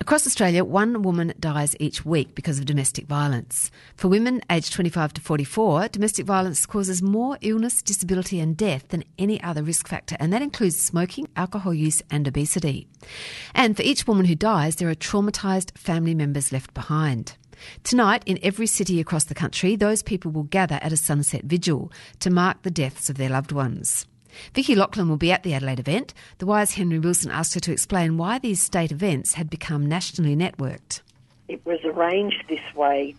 Across Australia, one woman dies each week because of domestic violence. For women aged 25 to 44, domestic violence causes more illness, disability and death than any other risk factor, and that includes smoking, alcohol use and obesity. And for each woman who dies, there are traumatised family members left behind. Tonight, in every city across the country, those people will gather at a sunset vigil to mark the deaths of their loved ones. Vicky Lachlan will be at the Adelaide event. The Wire's Henry Wilson asked her to explain why these state events had become nationally networked. It was arranged this way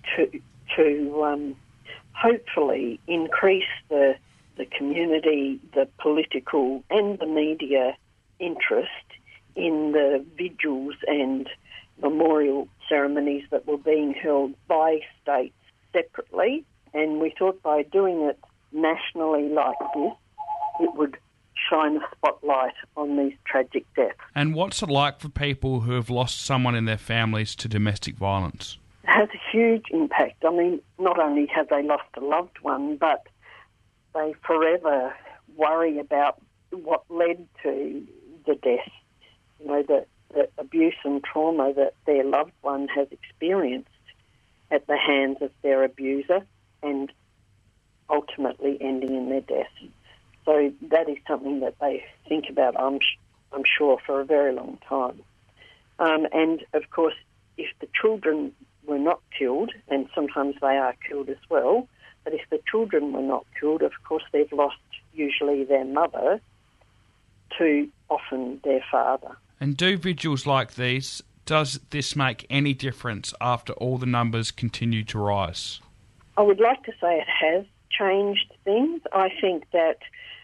to hopefully increase the community, the political and the media interest in the vigils and memorial ceremonies that were being held by states separately. And we thought by doing it nationally like this, it would shine a spotlight on these tragic deaths. And what's it like for people who have lost someone in their families to domestic violence? It has a huge impact. I mean, not only have they lost a loved one, but they forever worry about what led to the death. You know, the abuse and trauma that their loved one has experienced at the hands of their abuser and ultimately ending in their death. So that is something that they think about, I'm sure, for a very long time. And, of course, if the children were not killed, and sometimes they are killed as well, but if the children were not killed, of course, they've lost usually their mother to often their father. And do vigils like these, does this make any difference after all the numbers continue to rise? I would like to say it has changed things. I think that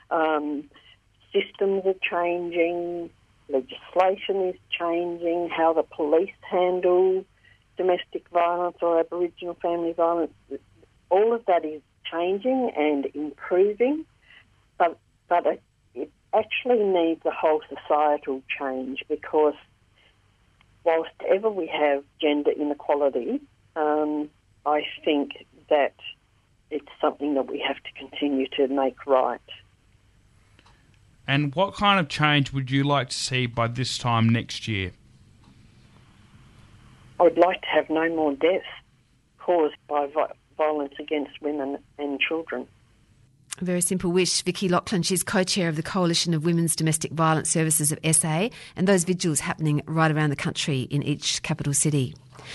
systems are changing, legislation is changing, how the police handle domestic violence or Aboriginal family violence, all of that is changing and improving, but it actually needs a whole societal change, because whilst ever we have gender inequality, I think that it's something that we have to continue to make right. And what kind of change would you like to see by this time next year? I would like to have no more deaths caused by violence against women and children. A very simple wish. Vicky Lachlan, she's co-chair of the Coalition of Women's Domestic Violence Services of SA, and those vigils happening right around the country in each capital city.